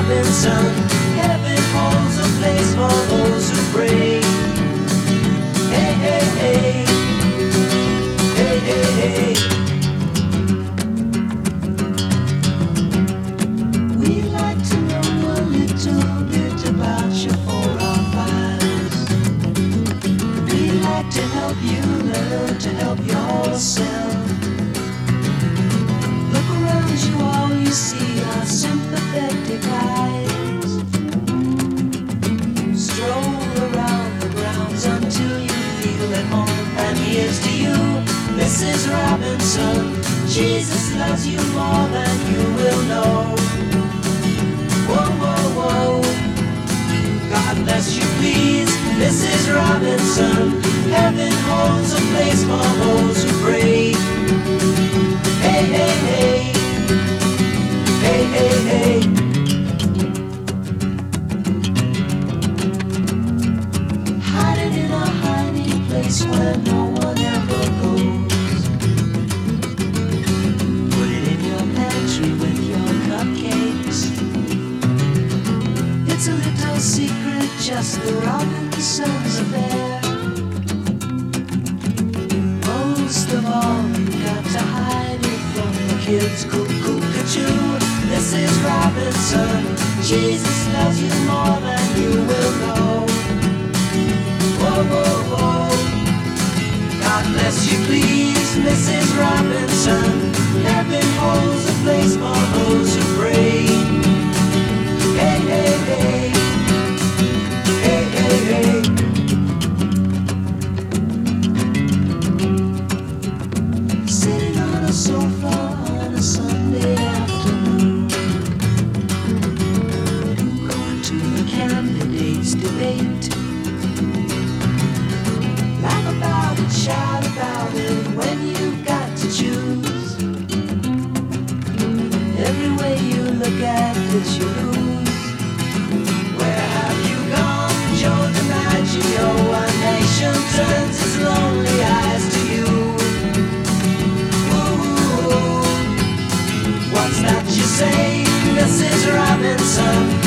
Robinson. Heaven holds a place for those who pray. Hey, hey, hey. Hey, hey, hey. We'd like to know a little bit about your oral files. We'd like to help you learn to help yourself. Look around you, all you see are sympathetic eyes. Stroll around the grounds until you feel at home. And here's to you, Mrs. Robinson. Jesus loves you more than you will know. Whoa, whoa, whoa. God bless you, please, Mrs. Robinson. Heaven holds a place for those who pray. Hey, hey, hey. Hey, hey, hey. Hiding in a hiding place where no one ever goes. Put it in your pantry with your cupcakes. It's a little secret, just the Robinsons' affair. Most of all, you got to hide it from the kids. Cuckoo-ca-choo, Mrs. Robinson. Jesus loves you more than you will know. Whoa, whoa, whoa. God bless you, please, Mrs. Robinson. Heaven holds a place for those who pray. Hey, hey, hey. Hey, hey, hey. Sitting on a sofa on a Sunday afternoon, going to the candidates' debate. Laugh about it, shout about it when you've got to choose. Every way you look at it, you lose. Where have you gone, Joe DiMaggio? A nation turns its lonely eyes to you. Ooh, what's that you say, Mrs. Robinson?